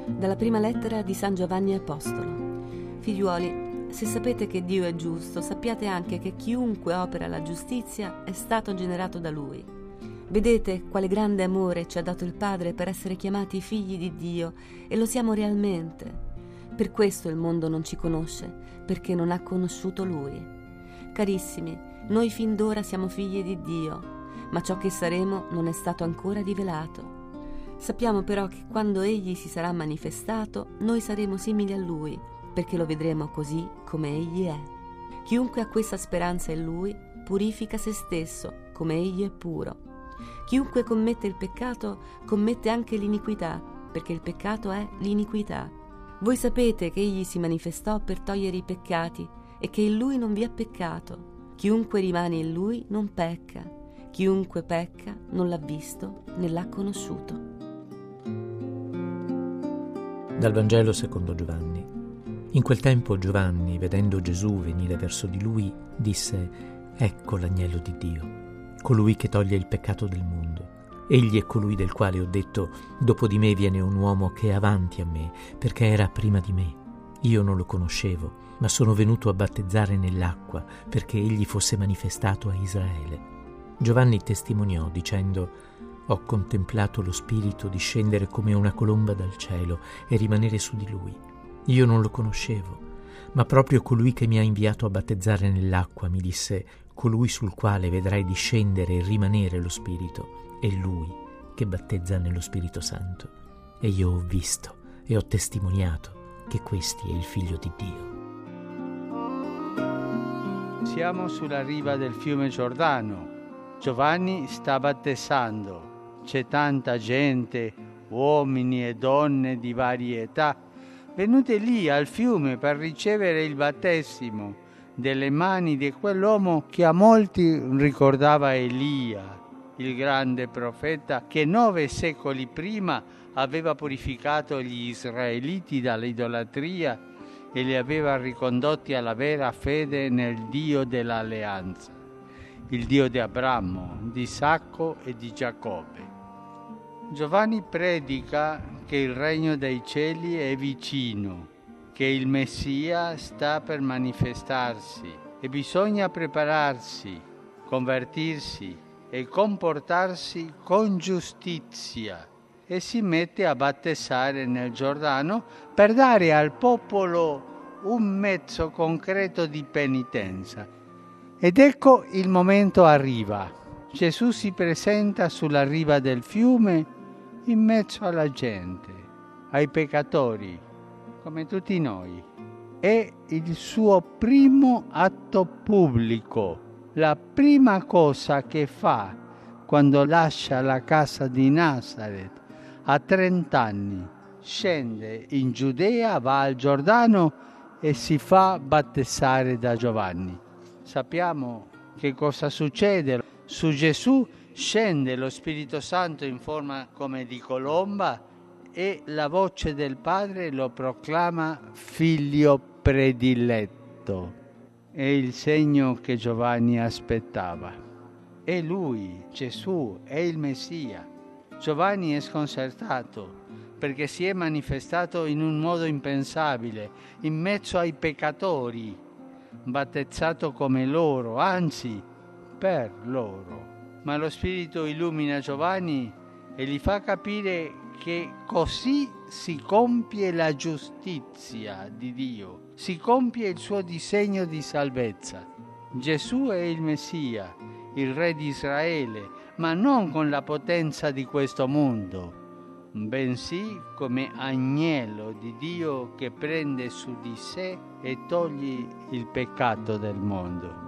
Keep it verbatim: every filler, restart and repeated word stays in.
Dalla prima lettera di San Giovanni Apostolo. Figliuoli, se sapete che Dio è giusto, sappiate anche che chiunque opera la giustizia è stato generato da Lui. Vedete quale grande amore ci ha dato il Padre per essere chiamati figli di Dio, e lo siamo realmente. Per questo il mondo non ci conosce, perché non ha conosciuto Lui. Carissimi, noi fin d'ora siamo figli di Dio, ma ciò che saremo non è stato ancora rivelato. Sappiamo però che quando Egli si sarà manifestato, noi saremo simili a Lui, perché lo vedremo così come Egli è. Chiunque ha questa speranza in Lui purifica se stesso, come Egli è puro. Chiunque commette il peccato commette anche l'iniquità, perché il peccato è l'iniquità. Voi sapete che Egli si manifestò per togliere i peccati e che in Lui non vi è peccato. Chiunque rimane in Lui non pecca. Chiunque pecca non l'ha visto né l'ha conosciuto. Dal Vangelo secondo Giovanni. In quel tempo Giovanni, vedendo Gesù venire verso di lui, disse: «Ecco l'agnello di Dio, colui che toglie il peccato del mondo. Egli è colui del quale ho detto: dopo di me viene un uomo che è avanti a me, perché era prima di me. Io non lo conoscevo, ma sono venuto a battezzare nell'acqua, perché egli fosse manifestato a Israele». Giovanni testimoniò dicendo: «Ho contemplato lo Spirito discendere come una colomba dal cielo e rimanere su di lui. Io non lo conoscevo, ma proprio colui che mi ha inviato a battezzare nell'acqua mi disse: colui sul quale vedrai discendere e rimanere lo Spirito è lui che battezza nello Spirito Santo. E io ho visto e ho testimoniato che questi è il Figlio di Dio». Siamo sulla riva del fiume Giordano. Giovanni sta battezzando. C'è tanta gente, uomini e donne di varie età, venute lì al fiume per ricevere il battesimo delle mani di quell'uomo che a molti ricordava Elia, il grande profeta che nove secoli prima aveva purificato gli israeliti dall'idolatria e li aveva ricondotti alla vera fede nel Dio dell'alleanza, il Dio di Abramo, di Isacco e di Giacobbe. Giovanni predica che il regno dei cieli è vicino, che il Messia sta per manifestarsi e bisogna prepararsi, convertirsi e comportarsi con giustizia, e si mette a battezzare nel Giordano per dare al popolo un mezzo concreto di penitenza. Ed ecco il momento arriva. Gesù si presenta sulla riva del fiume in mezzo alla gente, ai peccatori, come tutti noi. È il suo primo atto pubblico, la prima cosa che fa quando lascia la casa di Nazaret a trent'anni. Scende in Giudea, va al Giordano e si fa battezzare da Giovanni. Sappiamo che cosa succede. Su Gesù scende lo Spirito Santo in forma come di colomba e la voce del Padre lo proclama figlio prediletto. È il segno che Giovanni aspettava. È lui, Gesù, è il Messia. Giovanni è sconcertato perché si è manifestato in un modo impensabile, in mezzo ai peccatori, battezzato come loro, anzi per loro. Ma lo Spirito illumina Giovanni e gli fa capire che così si compie la giustizia di Dio, si compie il suo disegno di salvezza. Gesù è il Messia, il Re di Israele, ma non con la potenza di questo mondo, bensì come agnello di Dio che prende su di sé e toglie il peccato del mondo.